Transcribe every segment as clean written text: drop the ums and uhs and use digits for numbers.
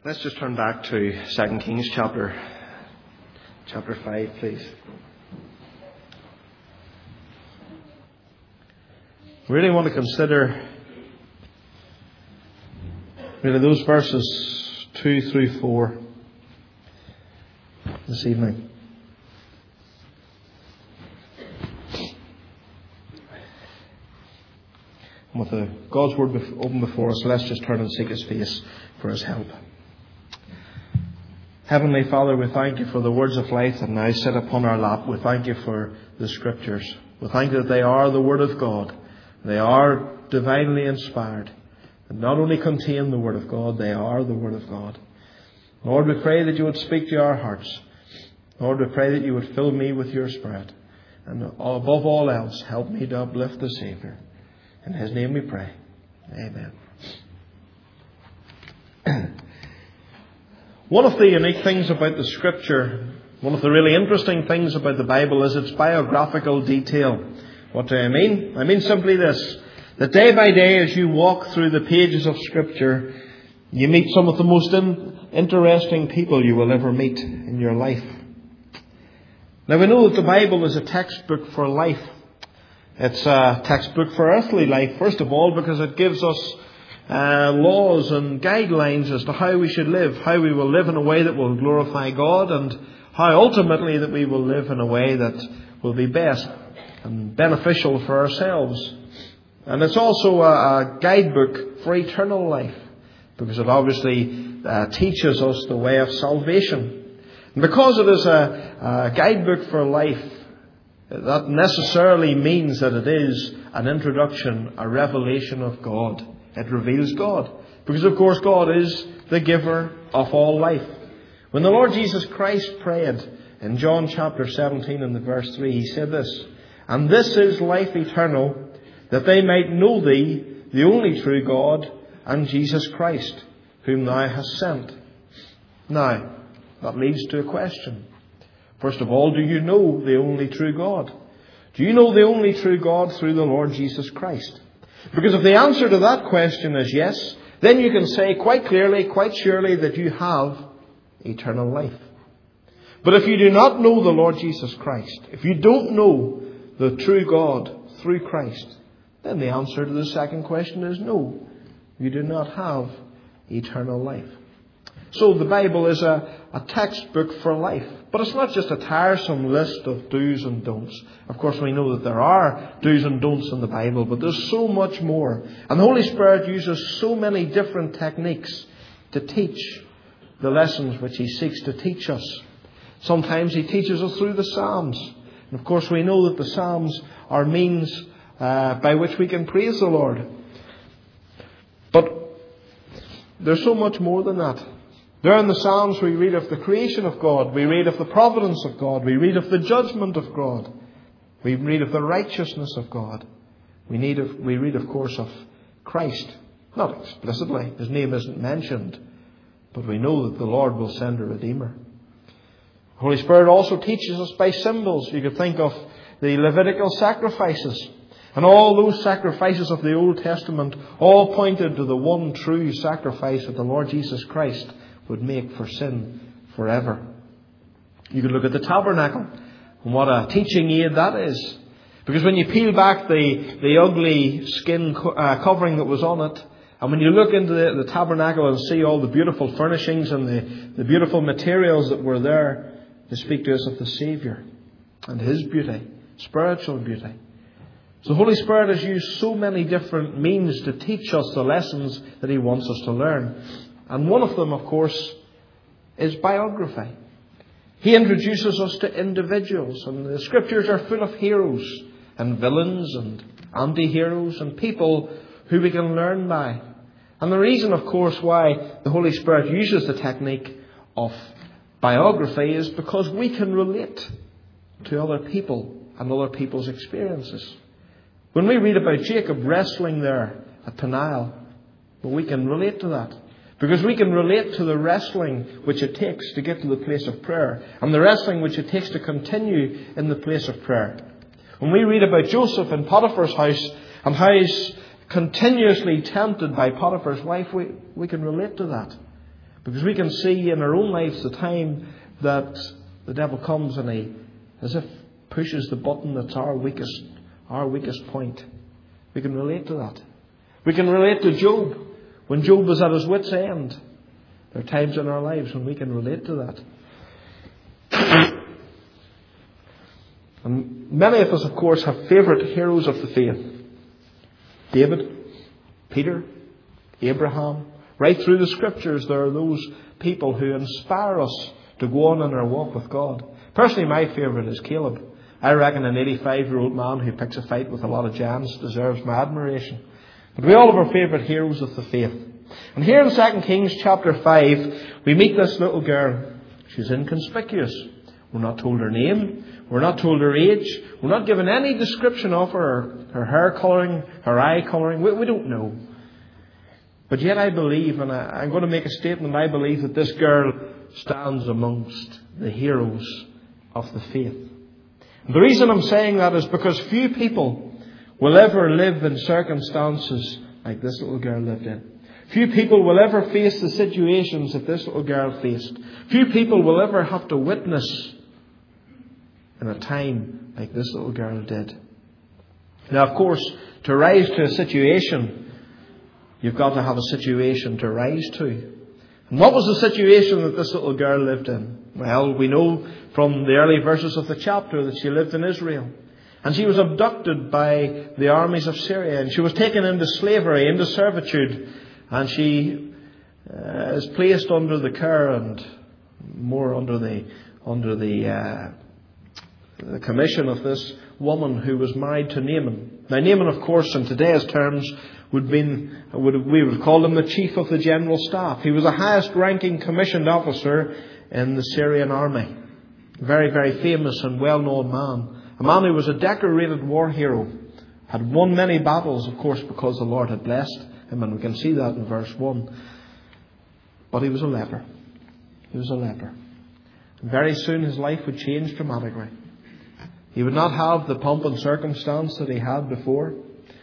Let's just turn back to 2 Kings chapter 5, please. I really want to consider those verses 2 through 4 this evening. And with God's Word open before us, let's just turn and seek His face for His help. Heavenly Father, we thank You for the words of life that now sit upon our lap. We thank You for the Scriptures. We thank You that they are the Word of God. They are divinely inspired. And not only contain the Word of God, they are the Word of God. Lord, we pray that You would speak to our hearts. Lord, we pray that You would fill me with Your Spirit. And above all else, help me to uplift the Saviour. In His name we pray. Amen. One of the unique things about the Scripture, one of the really interesting things about the Bible is its biographical detail. What do I mean? I mean simply this, that day by day as you walk through the pages of Scripture, you meet some of the most interesting people you will ever meet in your life. Now we know that the Bible is a textbook for life. It's a textbook for earthly life, first of all, because it gives us laws and guidelines as to how we should live, how we will live in a way that will glorify God, and how ultimately that we will live in a way that will be best and beneficial for ourselves. And it's also a guidebook for eternal life, because it obviously teaches us the way of salvation. And because it is a guidebook for life, that necessarily means that it is an introduction, a revelation of God. It reveals God. Because of course God is the giver of all life. When the Lord Jesus Christ prayed in John chapter 17 and the verse 3, He said this, "And this is life eternal, that they might know Thee, the only true God, and Jesus Christ, whom Thou hast sent." Now, that leads to a question. First of all, do you know the only true God? Do you know the only true God through the Lord Jesus Christ? Because if the answer to that question is yes, then you can say quite clearly, quite surely that you have eternal life. But if you do not know the Lord Jesus Christ, if you don't know the true God through Christ, then the answer to the second question is no, you do not have eternal life. So the Bible is a textbook for life. But it's not just a tiresome list of do's and don'ts. Of course, we know that there are do's and don'ts in the Bible, but there's so much more. And the Holy Spirit uses so many different techniques to teach the lessons which He seeks to teach us. Sometimes He teaches us through the Psalms. And of course, we know that the Psalms are means by which we can praise the Lord. But there's so much more than that. There in the Psalms we read of the creation of God. We read of the providence of God. We read of the judgment of God. We read of the righteousness of God. We read, of course, of Christ. Not explicitly. His name isn't mentioned. But we know that the Lord will send a Redeemer. The Holy Spirit also teaches us by symbols. You could think of the Levitical sacrifices. And all those sacrifices of the Old Testament all pointed to the one true sacrifice that the Lord Jesus Christ would make for sin forever. You could look at the tabernacle and what a teaching aid that is. Because when you peel back the ugly skin covering that was on it, and when you look into the tabernacle and see all the beautiful furnishings and the beautiful materials that were there to speak to us of the Saviour and His beauty, spiritual beauty. So the Holy Spirit has used so many different means to teach us the lessons that He wants us to learn. And one of them, of course, is biography. He introduces us to individuals. And the Scriptures are full of heroes and villains and anti-heroes and people who we can learn by. And the reason, of course, why the Holy Spirit uses the technique of biography is because we can relate to other people and other people's experiences. When we read about Jacob wrestling there at Peniel, well, we can relate to that. Because we can relate to the wrestling which it takes to get to the place of prayer. And the wrestling which it takes to continue in the place of prayer. When we read about Joseph in Potiphar's house and how he's continuously tempted by Potiphar's wife, we can relate to that. Because we can see in our own lives the time that the devil comes and he, as if, pushes the button that's our weakest point. We can relate to that. We can relate to Job. When Job was at his wit's end, there are times in our lives when we can relate to that. And many of us, of course, have favourite heroes of the faith. David, Peter, Abraham. Right through the Scriptures, there are those people who inspire us to go on in our walk with God. Personally, my favourite is Caleb. I reckon an 85-year-old man who picks a fight with a lot of giants deserves my admiration. But we all have our favourite heroes of the faith. And here in 2 Kings chapter 5, we meet this little girl. She's inconspicuous. We're not told her name. We're not told her age. We're not given any description of her hair colouring, her eye colouring. We don't know. But yet I believe, and I'm going to make a statement, I believe that this girl stands amongst the heroes of the faith. And the reason I'm saying that is because few people will ever live in circumstances like this little girl lived in. Few people will ever face the situations that this little girl faced. Few people will ever have to witness in a time like this little girl did. Now, of course, to rise to a situation, you've got to have a situation to rise to. And what was the situation that this little girl lived in? Well, we know from the early verses of the chapter that she lived in Israel. And she was abducted by the armies of Syria. And she was taken into slavery, into servitude. And she is placed under the care and more under the commission of this woman who was married to Naaman. Now, Naaman, of course, in today's terms, we would call him the chief of the general staff. He was the highest ranking commissioned officer in the Syrian army. Very, very famous and well-known man. A man who was a decorated war hero. Had won many battles, of course, because the Lord had blessed him. And we can see that in verse 1. But he was a leper. He was a leper. And very soon his life would change dramatically. He would not have the pomp and circumstance that he had before.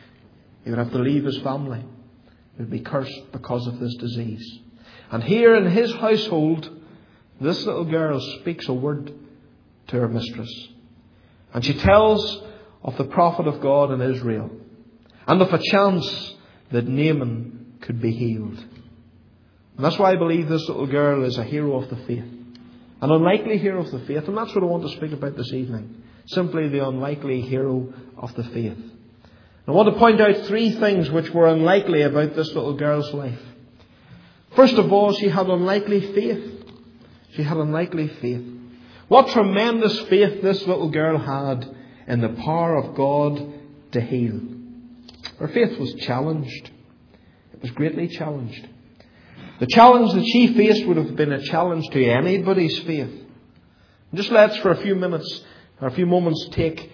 He would have to leave his family. He would be cursed because of this disease. And here in his household, this little girl speaks a word to her mistress. And she tells of the prophet of God in Israel. And of a chance that Naaman could be healed. And that's why I believe this little girl is a hero of the faith. An unlikely hero of the faith. And that's what I want to speak about this evening. Simply the unlikely hero of the faith. I want to point out three things which were unlikely about this little girl's life. First of all, she had unlikely faith. She had unlikely faith. What tremendous faith this little girl had in the power of God to heal. Her faith was challenged. It was greatly challenged. The challenge that she faced would have been a challenge to anybody's faith. Just let's for a few minutes or a few moments take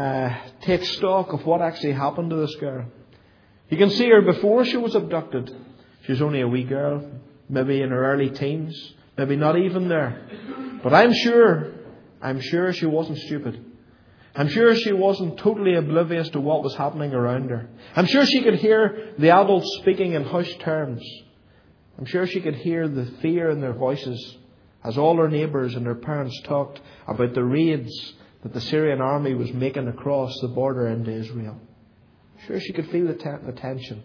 stock of what actually happened to this girl. You can see her before she was abducted. She was only a wee girl, maybe in her early teens, maybe not even there. But I'm sure she wasn't stupid. I'm sure she wasn't totally oblivious to what was happening around her. I'm sure she could hear the adults speaking in hushed terms. I'm sure she could hear the fear in their voices as all her neighbours and her parents talked about the raids that the Syrian army was making across the border into Israel. Sure, she could feel the tension.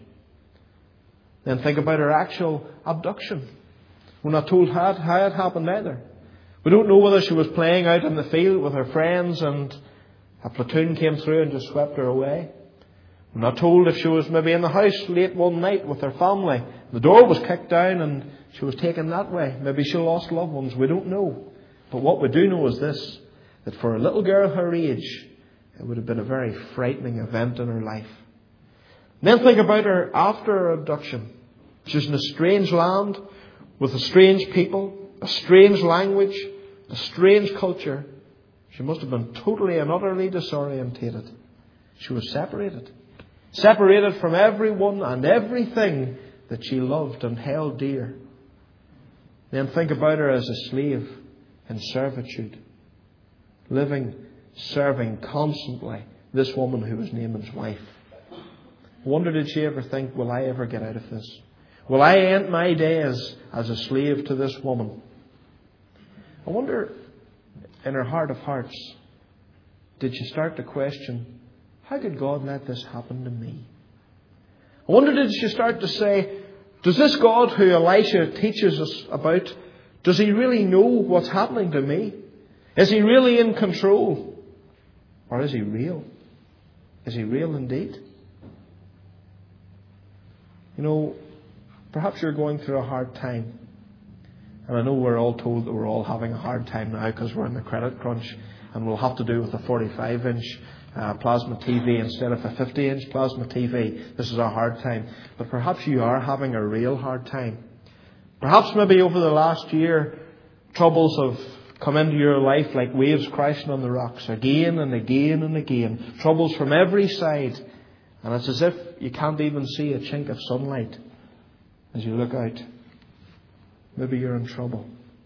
Then think about her actual abduction. We're not told how it happened either. We don't know whether she was playing out in the field with her friends and a platoon came through and just swept her away. We're not told if she was maybe in the house late one night with her family. The door was kicked down and she was taken that way. Maybe she lost loved ones. We don't know. But what we do know is this, that for a little girl her age, it would have been a very frightening event in her life. And then think about her after her abduction. She's in a strange land with a strange people, a strange language, a strange culture. She must have been totally and utterly disorientated. She was separated. Separated from everyone and everything that she loved and held dear. Then think about her as a slave in servitude. Living, serving constantly this woman who was Naaman's wife. I wonder, did she ever think, will I ever get out of this? Will I end my days as a slave to this woman? I wonder, in her heart of hearts, did she start to question, how could God let this happen to me? I wonder, did she start to say, does this God who Elisha teaches us about, does he really know what's happening to me? Is he really in control? Or is he real? Is he real indeed? You know, perhaps you're going through a hard time. And I know we're all told that we're all having a hard time now because we're in the credit crunch and we'll have to do with a 45-inch plasma TV instead of a 50-inch plasma TV. This is a hard time. But perhaps you are having a real hard time. Perhaps maybe over the last year, troubles have come into your life like waves crashing on the rocks again and again and again. Troubles from every side. And it's as if you can't even see a chink of sunlight as you look out. Maybe you're in trouble.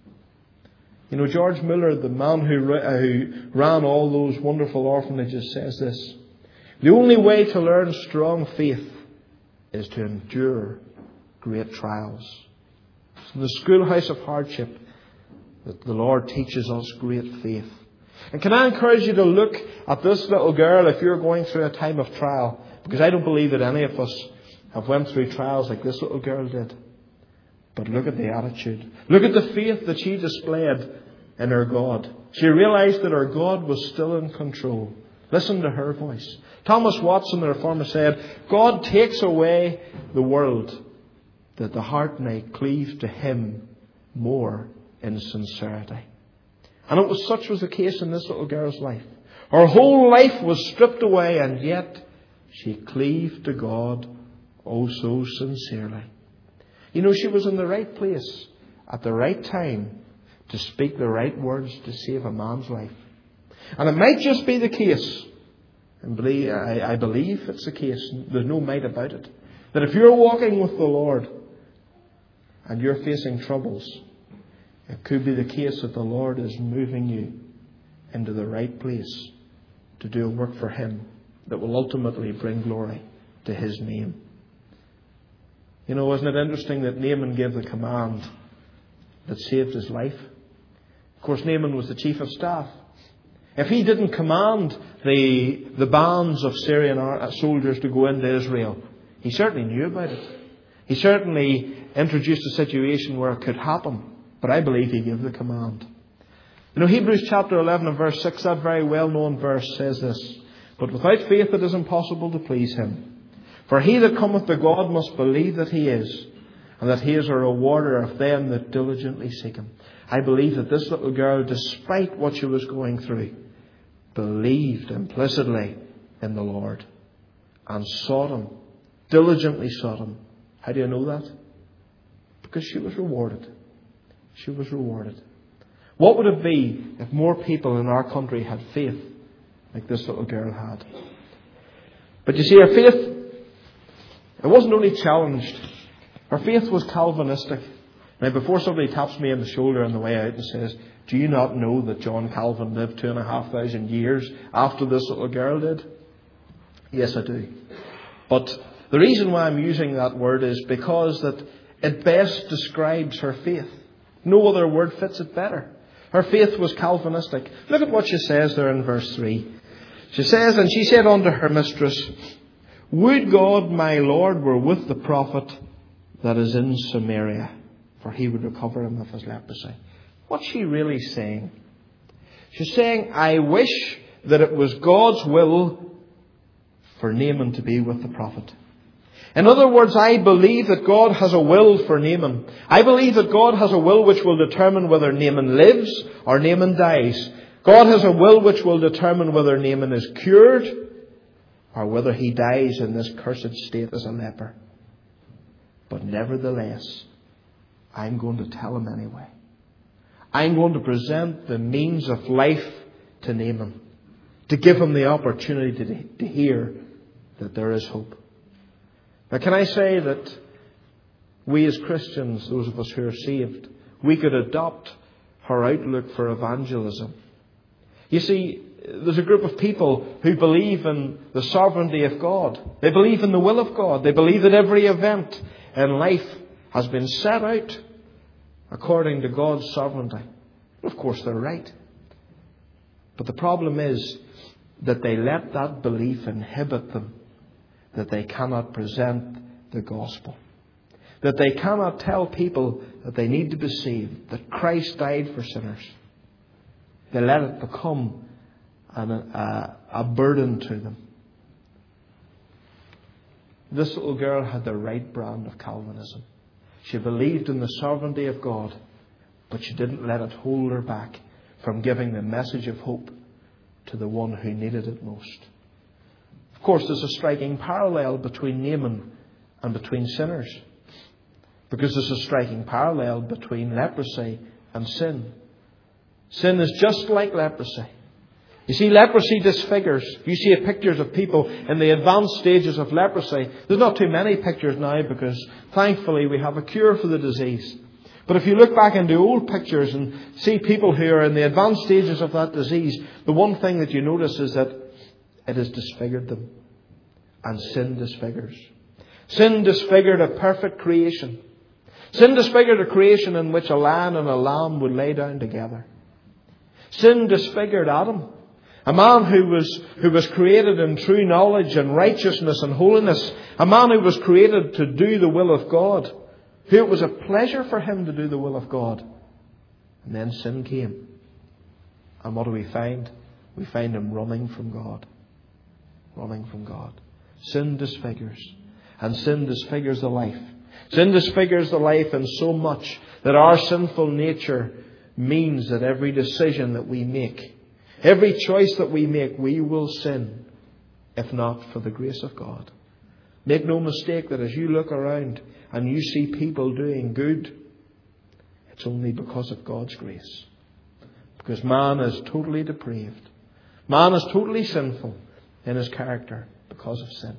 You know, George Muller, the man who ran all those wonderful orphanages, says this: the only way to learn strong faith is to endure great trials. It's in the schoolhouse of hardship that the Lord teaches us great faith. And can I encourage you to look at this little girl if you're going through a time of trial? Because I don't believe that any of us have went through trials like this little girl did. But look at the attitude. Look at the faith that she displayed in her God. She realized that her God was still in control. Listen to her voice. Thomas Watson, the reformer, said, God takes away the world that the heart may cleave to Him more in sincerity. And such was the case in this little girl's life. Her whole life was stripped away, and yet she cleaved to God oh so sincerely. You know, she was in the right place at the right time to speak the right words to save a man's life. And it might just be the case, and I believe it's the case, there's no might about it, that if you're walking with the Lord and you're facing troubles, it could be the case that the Lord is moving you into the right place to do a work for Him that will ultimately bring glory to His name. You know, isn't it interesting that Naaman gave the command that saved his life? Of course, Naaman was the chief of staff. If he didn't command the bands of Syrian soldiers to go into Israel, he certainly knew about it. He certainly introduced a situation where it could happen. But I believe he gave the command. You know, Hebrews chapter 11 and verse 6, that very well-known verse says this: but without faith it is impossible to please Him. For he that cometh to God must believe that He is, and that He is a rewarder of them that diligently seek Him. I believe that this little girl, despite what she was going through, believed implicitly in the Lord and sought Him, diligently sought Him. How do you know that? Because she was rewarded. She was rewarded. What would it be if more people in our country had faith like this little girl had? But you see, her faith, it wasn't only challenged. Her faith was Calvinistic. Now, before somebody taps me on the shoulder on the way out and says, do you not know that John Calvin lived 2,500 years after this little girl did? Yes, I do. But the reason why I'm using that word is because that it best describes her faith. No other word fits it better. Her faith was Calvinistic. Look at what she says there in verse 3. She says, and she said unto her mistress, would God my Lord were with the prophet that is in Samaria, for he would recover him of his leprosy. What's she really saying? She's saying, I wish that it was God's will for Naaman to be with the prophet. In other words, I believe that God has a will for Naaman. I believe that God has a will which will determine whether Naaman lives or Naaman dies. God has a will which will determine whether Naaman is cured or whether he dies in this cursed state as a leper. But nevertheless, I'm going to tell him anyway. I'm going to present the means of life to Naaman, to give him the opportunity to hear that there is hope. Now, can I say that we as Christians, those of us who are saved, we could adopt her outlook for evangelism. You see, there's a group of people who believe in the sovereignty of God. They believe in the will of God. They believe that every event in life has been set out according to God's sovereignty. Of course, they're right. But the problem is that they let that belief inhibit them, that they cannot present the gospel, that they cannot tell people that they need to be saved, that Christ died for sinners. They let it become a burden to them. This little girl had the right brand of Calvinism. She believed in the sovereignty of God, but she didn't let it hold her back from giving the message of hope to the one who needed it most. Of course, there's a striking parallel between Naaman and between sinners, because there's a striking parallel between leprosy and sin. Sin is just like leprosy. You see, leprosy disfigures. You see pictures of people in the advanced stages of leprosy. There's not too many pictures now because thankfully we have a cure for the disease. But if you look back into old pictures and see people who are in the advanced stages of that disease, the one thing that you notice is that it has disfigured them. And sin disfigures. Sin disfigured a perfect creation. Sin disfigured a creation in which a lion and a lamb would lay down together. Sin disfigured Adam, a man who was created in true knowledge and righteousness and holiness, a man who was created to do the will of God, who it was a pleasure for him to do the will of God. And then sin came. And what do we find? We find him running from God. Running from God. Sin disfigures. And sin disfigures the life. Sin disfigures the life in so much that our sinful nature means that every decision that we make, every choice that we make, we will sin, if not for the grace of God. Make no mistake that as you look around and you see people doing good, it's only because of God's grace. Because man is totally depraved. Man is totally sinful in his character because of sin.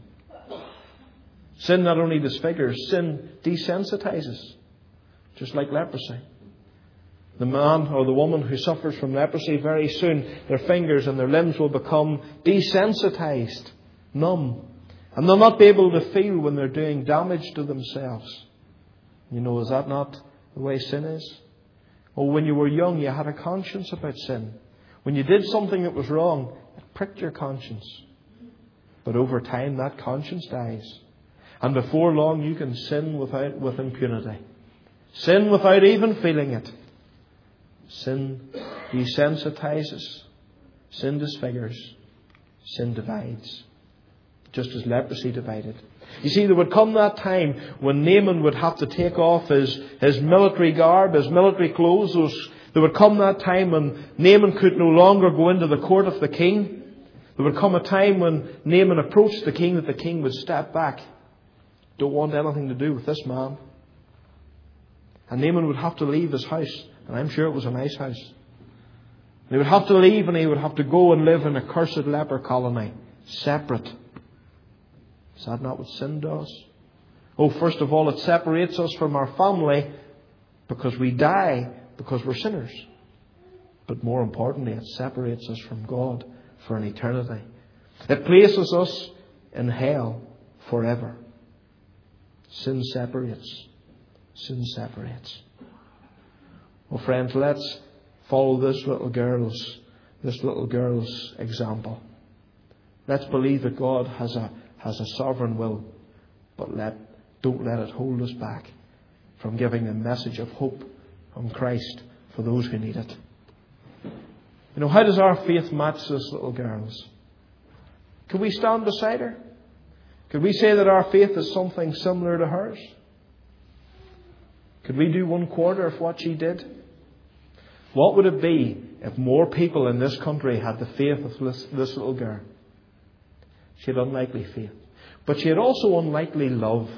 Sin not only disfigures, sin desensitizes, just like leprosy. The man or the woman who suffers from leprosy, very soon their fingers and their limbs will become desensitized, numb. And they'll not be able to feel when they're doing damage to themselves. You know, is that not the way sin is? Or when you were young, you had a conscience about sin. When you did something that was wrong, it pricked your conscience. But over time, that conscience dies. And before long, you can sin with impunity. Sin without even feeling it. Sin desensitizes. Sin disfigures. Sin divides. Just as leprosy divided. You see, there would come that time when Naaman would have to take off his military garb, his military clothes. There would come that time when Naaman could no longer go into the court of the king. There would come a time when Naaman approached the king that the king would step back. Don't want anything to do with this man. And Naaman would have to leave his house. And I'm sure it was a nice house. He would have to leave and he would have to go and live in a cursed leper colony. Separate. Is that not what sin does? Oh, first of all, it separates us from our family because we die because we're sinners. But more importantly, it separates us from God for an eternity. It places us in hell forever. Sin separates. Sin separates. Well, friends, let's follow this little girl's example. Let's believe that God has a sovereign will, but don't let it hold us back from giving the message of hope from Christ for those who need it. You know, how does our faith match this little girl's? Could we stand beside her? Could we say that our faith is something similar to hers? Could we do 1/4 of what she did? What would it be if more people in this country had the faith of this little girl? She had unlikely faith. But she had also unlikely love.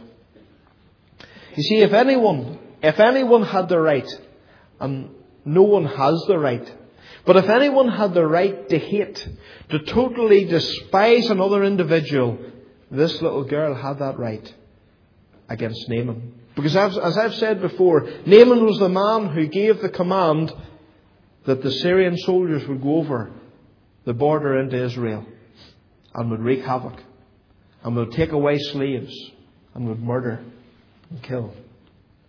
You see, if anyone had the right, and no one has the right, but if anyone had the right to hate, to totally despise another individual, this little girl had that right against Naaman. Because as I've said before, Naaman was the man who gave the command that the Syrian soldiers would go over the border into Israel and would wreak havoc and would take away slaves and would murder and kill.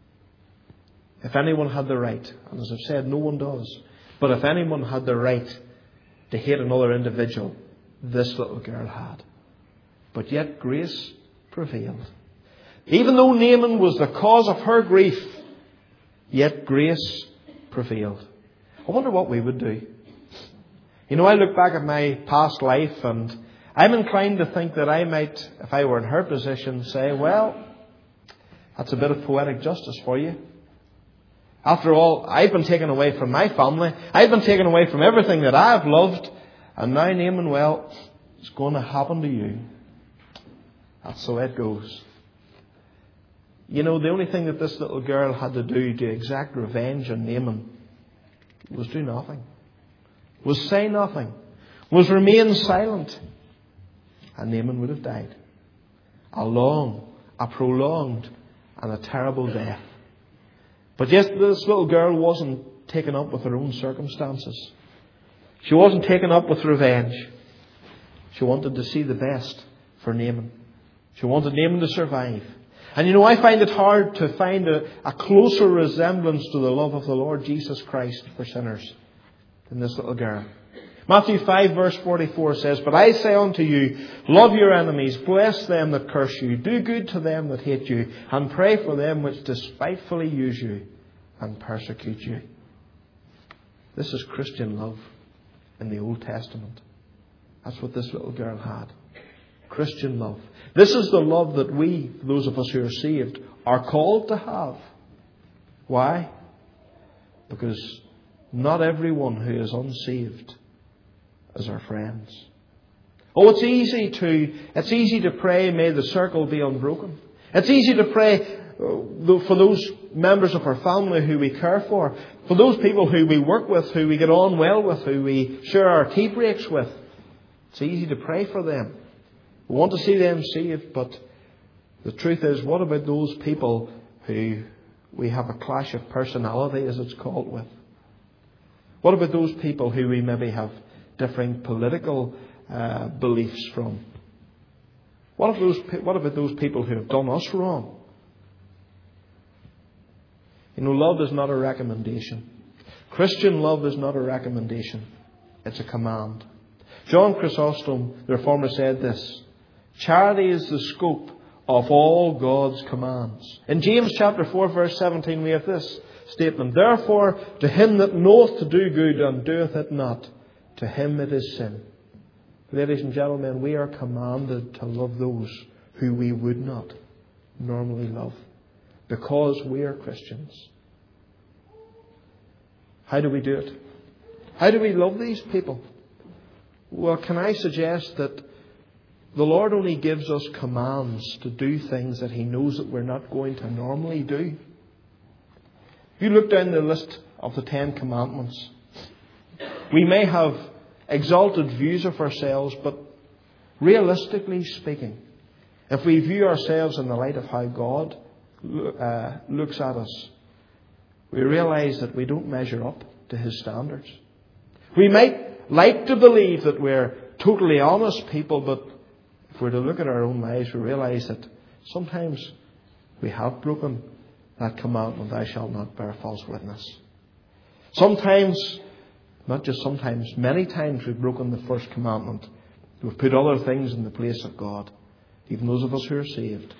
if anyone had the right, and as I've said, no one does, but if anyone had the right to hate another individual, this little girl had. But yet grace prevailed. Even though Naaman was the cause of her grief, yet grace prevailed. I wonder what we would do. You know, I look back at my past life and I'm inclined to think that I might, if I were in her position, say, well, that's a bit of poetic justice for you. After all, I've been taken away from my family. I've been taken away from everything that I've loved. And now, Naaman, well, it's going to happen to you. That's the way it goes. You know, the only thing that this little girl had to do to exact revenge on Naaman was do nothing. Was say nothing. Was remain silent. And Naaman would have died. A long, a prolonged, and a terrible death. But yes, this little girl wasn't taken up with her own circumstances. She wasn't taken up with revenge. She wanted to see the best for Naaman. She wanted Naaman to survive. And you know, I find it hard to find a closer resemblance to the love of the Lord Jesus Christ for sinners than this little girl. Matthew 5 verse 44 says, "But I say unto you, love your enemies, bless them that curse you, do good to them that hate you, and pray for them which despitefully use you and persecute you." This is Christian love in the Old Testament. That's what this little girl had. Christian love. This is the love that we, those of us who are saved, are called to have. Why? Because not everyone who is unsaved is our friends. Oh, it's easy to pray, may the circle be unbroken. It's easy to pray for those members of our family who we care for those people who we work with, who we get on well with, who we share our tea breaks with. It's easy to pray for them. We want to see them saved, but the truth is, what about those people who we have a clash of personality, as it's called, with? What about those people who we maybe have differing political beliefs from? What about those people who have done us wrong? You know, love is not a recommendation. Christian love is not a recommendation. It's a command. John Chrysostom, the Reformer, said this: charity is the scope of all God's commands. In James chapter 4 verse 17 we have this statement: therefore to him that knoweth to do good and doeth it not, to him it is sin. Ladies and gentlemen, we are commanded to love those who we would not normally love, because we are Christians. How do we do it? How do we love these people? Well, can I suggest that the Lord only gives us commands to do things that He knows that we're not going to normally do. If you look down the list of the 10 Commandments, we may have exalted views of ourselves, but realistically speaking, if we view ourselves in the light of how God looks at us, we realize that we don't measure up to His standards. We might like to believe that we're totally honest people, but if we're to look at our own lives, we realize that sometimes we have broken that commandment, thou shalt not bear false witness. Sometimes, not just sometimes, many times we've broken the first commandment. We've put other things in the place of God, even those of us who are saved.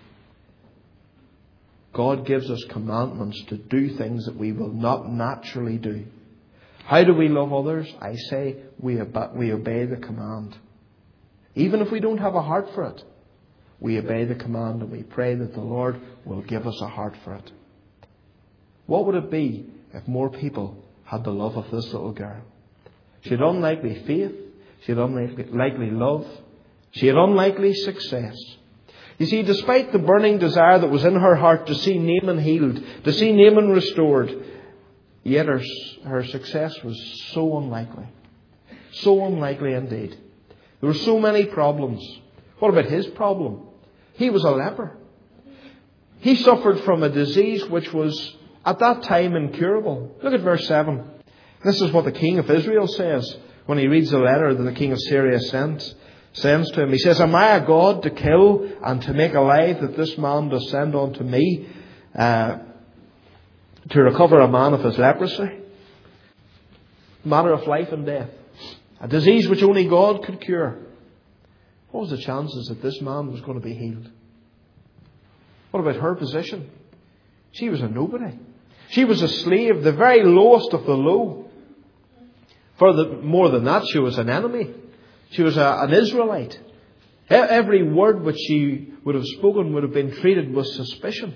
God gives us commandments to do things that we will not naturally do. How do we love others? I say we obey the command. Even if we don't have a heart for it, we obey the command and we pray that the Lord will give us a heart for it. What would it be if more people had the love of this little girl? She had unlikely faith. She had unlikely love. She had unlikely success. You see, despite the burning desire that was in her heart to see Naaman healed, to see Naaman restored, yet her success was so unlikely. So unlikely indeed. There were so many problems. What about his problem? He was a leper. He suffered from a disease which was at that time incurable. Look at verse 7. This is what the king of Israel says when he reads the letter that the king of Syria sends to him. He says, am I a God to kill and to make alive, that this man does send unto me? to recover a man of his leprosy. Matter of life and death. A disease which only God could cure. What was the chances that this man was going to be healed? What about her position? She was a nobody. She was a slave, the very lowest of the low. More than that, she was an enemy. She was an Israelite. Every word which she would have spoken would have been treated with suspicion.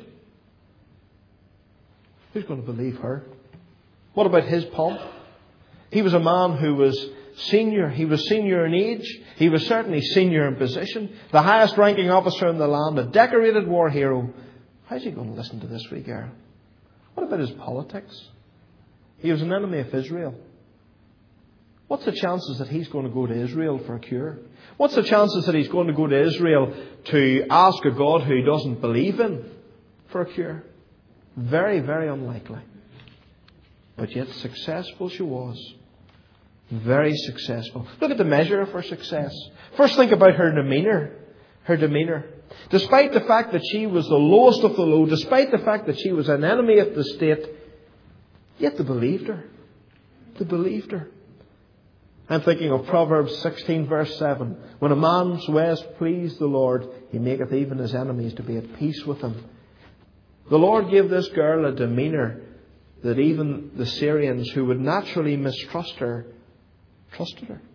Who's going to believe her? What about his pomp? He was a man who was senior. He was senior in age. He was certainly senior in position. The highest ranking officer in the land, a decorated war hero. How's he going to listen to this wee girl? What about his politics? He was an enemy of Israel. What's the chances that he's going to go to Israel for a cure? What's the chances that he's going to go to Israel to ask a God who he doesn't believe in for a cure? Very, very unlikely. But yet successful she was. Very successful. Look at the measure of her success. First, think about her demeanour. Her demeanour. Despite the fact that she was the lowest of the low, despite the fact that she was an enemy of the state, yet they believed her. They believed her. I'm thinking of Proverbs 16 verse 7. When a man's ways please the Lord, he maketh even his enemies to be at peace with him. The Lord gave this girl a demeanour that even the Syrians, who would naturally mistrust her, trusted her.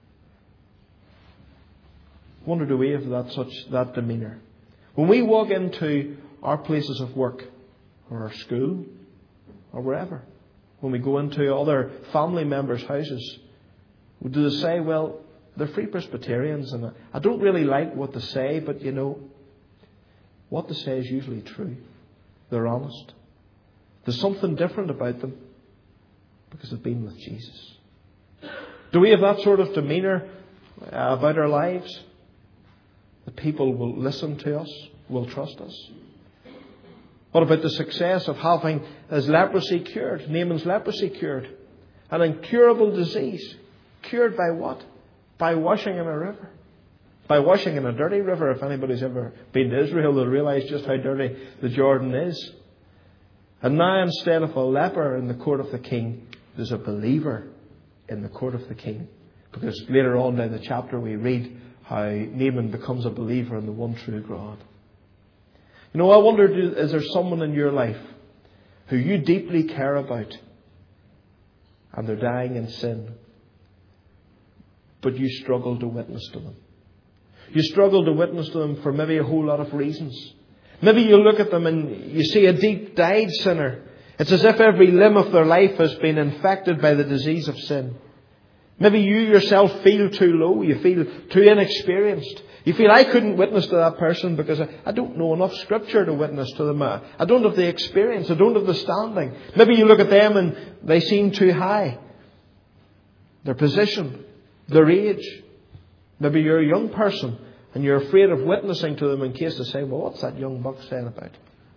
Wonder do we have that demeanour? When we walk into our places of work, or our school, or wherever, when we go into other family members' houses, do they say, well, they're Free Presbyterians and I don't really like what they say, but you know, what they say is usually true. They're honest. There's something different about them because they've been with Jesus. Do we have that sort of demeanour about our lives? That people will listen to us, will trust us? What about the success of having his leprosy cured? Naaman's leprosy cured. An incurable disease. Cured by what? By washing in a river. By washing in a dirty river. If anybody's ever been to Israel, they'll realise just how dirty the Jordan is. And now, instead of a leper in the court of the king, there's a believer in the court of the king. Because later on in the chapter we read how Naaman becomes a believer in the one true God. You know, I wonder, is there someone in your life who you deeply care about and they're dying in sin, but you struggle to witness to them? You struggle to witness to them for maybe a whole lot of reasons. Maybe you look at them and you see a deep dyed sinner. It's as if every limb of their life has been infected by the disease of sin. Maybe you yourself feel too low. You feel too inexperienced. You feel, I couldn't witness to that person because I don't know enough Scripture to witness to them. I don't have the experience. I don't have the standing. Maybe you look at them and they seem too high. Their position, their age. Maybe you're a young person and you're afraid of witnessing to them in case they say, well, what's that young buck saying about?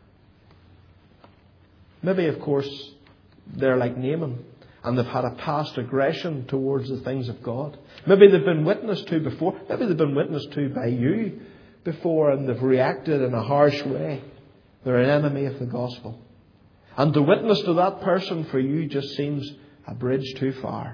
Maybe, of course, they're like Naaman and they've had a past aggression towards the things of God. Maybe they've been witnessed to before. Maybe they've been witnessed to by you before and they've reacted in a harsh way. They're an enemy of the gospel. And to witness to that person for you just seems a bridge too far.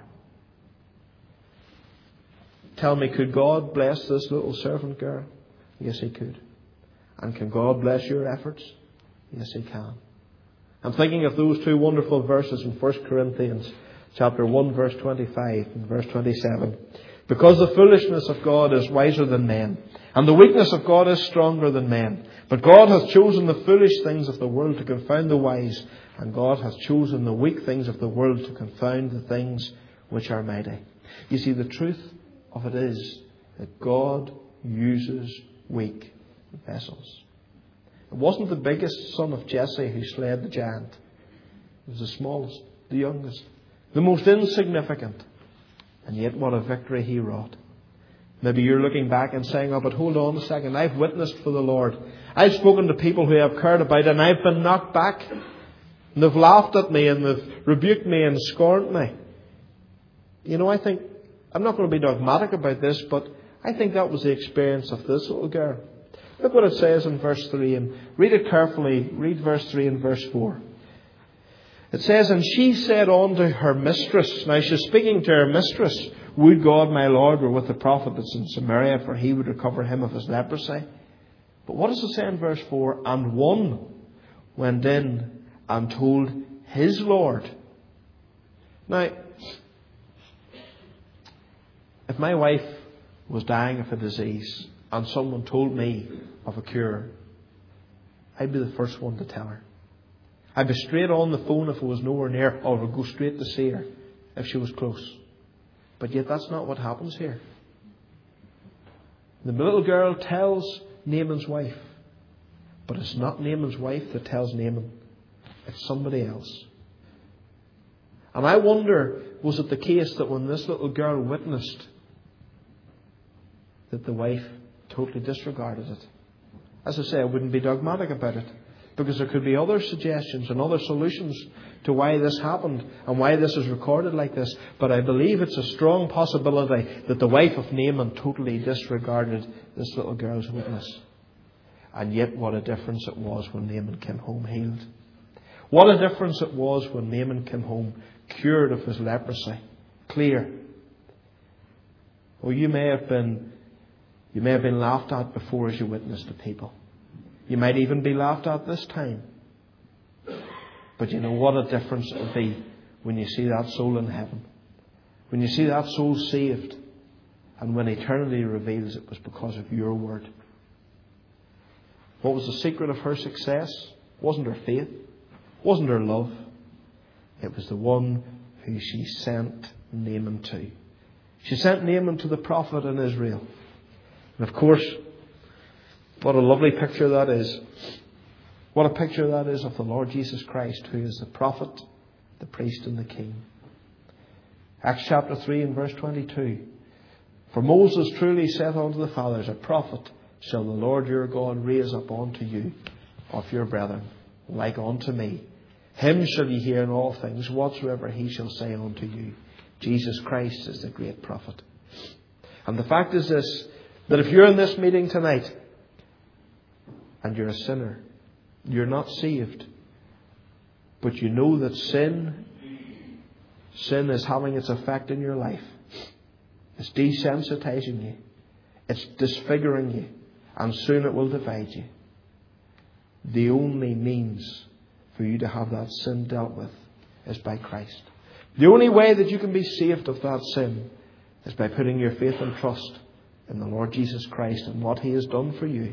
Tell me, could God bless this little servant girl? Yes, He could. And can God bless your efforts? Yes, He can. I'm thinking of those two wonderful verses in 1 Corinthians chapter 1 verse 25 and verse 27. Because the foolishness of God is wiser than men, and the weakness of God is stronger than men. But God hath chosen the foolish things of the world to confound the wise, and God hath chosen the weak things of the world to confound the things which are mighty. You see, the truth of it is that God uses weak vessels. It wasn't the biggest son of Jesse who slayed the giant. It was the smallest, the youngest, the most insignificant. And yet what a victory he wrought. Maybe you're looking back and saying, oh, but hold on a second, I've witnessed for the Lord. I've spoken to people who have cared about it and I've been knocked back. And they've laughed at me and they've rebuked me and scorned me. You know, I think, I'm not going to be dogmatic about this, but I think that was the experience of this little girl. Look what it says in verse 3, and read it carefully. Read verse 3 and verse 4. It says, and she said unto her mistress. Now she's speaking to her mistress. Would God my Lord were with the prophet that's in Samaria, for he would recover him of his leprosy. But what does it say in verse 4? And one went in and told his Lord. Now, if my wife was dying of a disease and someone told me of a cure, I'd be the first one to tell her. I'd be straight on the phone if I was nowhere near, or would go straight to see her if she was close. But yet that's not what happens here. The little girl tells Naaman's wife, but it's not Naaman's wife that tells Naaman. It's somebody else. And I wonder, was it the case that when this little girl witnessed, that the wife totally disregarded it? As I say, I wouldn't be dogmatic about it, because there could be other suggestions and other solutions to why this happened and why this is recorded like this. But I believe it's a strong possibility that the wife of Naaman totally disregarded this little girl's witness. And yet what a difference it was when Naaman came home healed. What a difference it was when Naaman came home cured of his leprosy. Clear. Oh, you may have been laughed at before as you witnessed to people. You might even be laughed at this time. But you know what a difference it will be when you see that soul in heaven. When you see that soul saved. And when eternity reveals it was because of your word. What was the secret of her success? Wasn't her faith. Wasn't her love. It was the one who she sent Naaman to. She sent Naaman to the prophet in Israel. And of course, what a lovely picture that is. What a picture that is of the Lord Jesus Christ, who is the prophet, the priest and the king. Acts chapter 3 and verse 22. For Moses truly saith unto the fathers, a prophet shall the Lord your God raise up unto you of your brethren, like unto me. Him shall ye hear in all things, whatsoever he shall say unto you. Jesus Christ is the great prophet. And the fact is this, that if you're in this meeting tonight and you're a sinner, you're not saved, but you know that sin is having its effect in your life. It's desensitizing you. It's disfiguring you. And soon it will divide you. The only means for you to have that sin dealt with is by Christ. The only way that you can be saved of that sin is by putting your faith and trust in the Lord Jesus Christ and what He has done for you.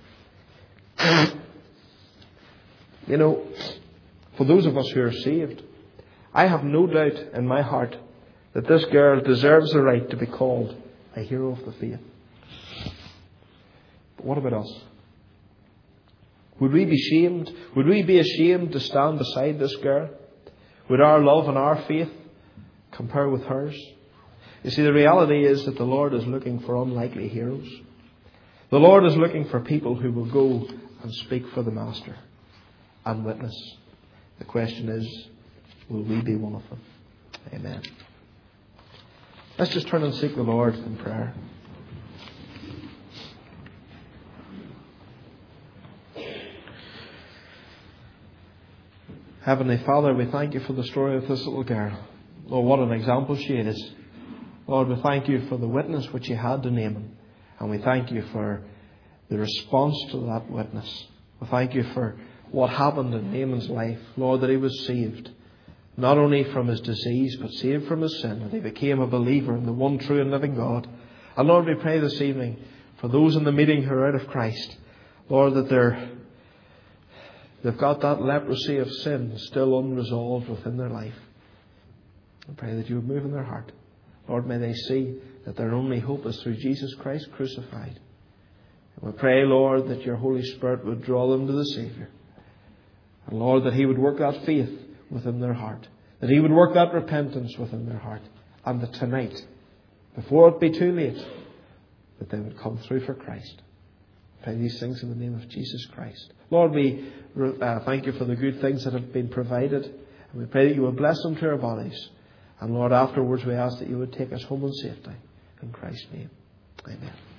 You know, for those of us who are saved, I have no doubt in my heart that this girl deserves the right to be called a hero of the faith. But what about us? Would we be shamed? Would we be ashamed to stand beside this girl? Would our love and our faith compare with hers? You see, the reality is that the Lord is looking for unlikely heroes. The Lord is looking for people who will go and speak for the Master and witness. The question is, will we be one of them? Amen. Let's just turn and seek the Lord in prayer. Heavenly Father, we thank you for the story of this little girl. Lord, what an example she is. Lord, we thank you for the witness which you had to Naaman. And we thank you for the response to that witness. We thank you for what happened in Naaman's life. Lord, that he was saved. Not only from his disease, but saved from his sin. That he became a believer in the one true and living God. And Lord, we pray this evening for those in the meeting who are out of Christ. Lord, that they've got that leprosy of sin still unresolved within their life. I pray that you would move in their heart. Lord, may they see that their only hope is through Jesus Christ crucified. And we pray, Lord, that your Holy Spirit would draw them to the Saviour. And Lord, that He would work that faith within their heart. That He would work that repentance within their heart. And that tonight, before it be too late, that they would come through for Christ. I pray these things in the name of Jesus Christ. Lord, we thank you for the good things that have been provided. And we pray that you will bless them to our bodies. And Lord, afterwards we ask that you would take us home in safety. In Christ's name. Amen.